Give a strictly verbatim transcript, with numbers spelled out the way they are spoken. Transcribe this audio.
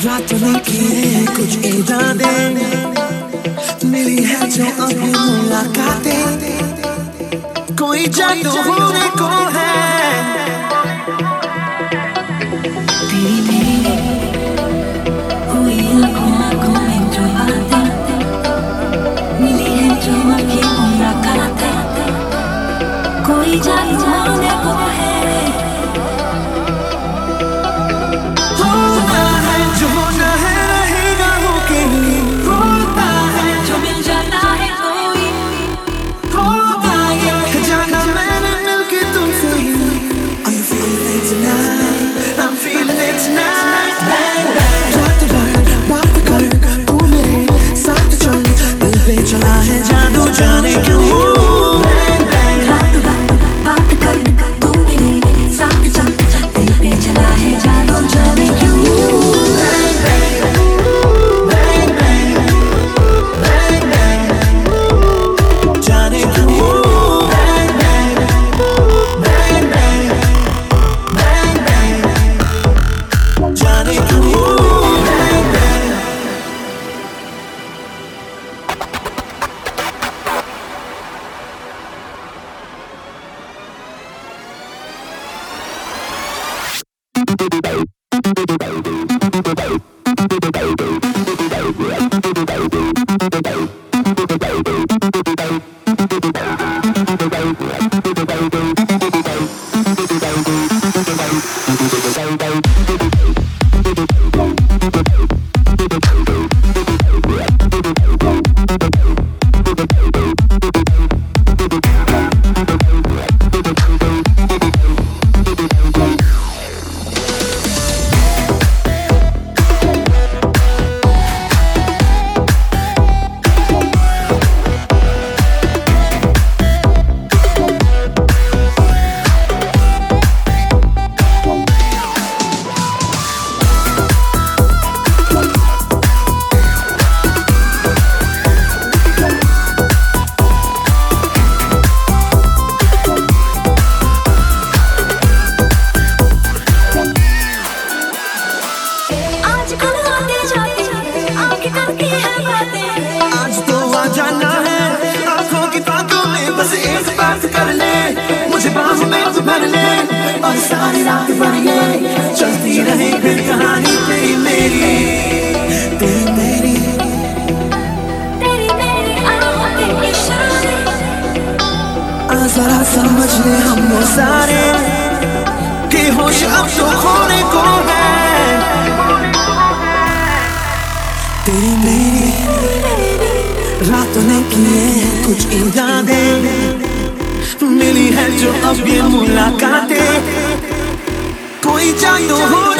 रातों ने किए कुछ इरादे, मिली है जो अभी मुलाकातें, कोई जादू होने को है। तेरी मेरी हुई आँखों आँखों में जो बातें, मिली है जो अभी मुलाकातें, कोई जादू होने को है। जरा समझ ले हम वो सारे कि होश अब तो खोने को है। तेरी मेरी रातों ने किए कुछ इरादे, मिली है जो अब ये मुलाकातें, कोई जादू हो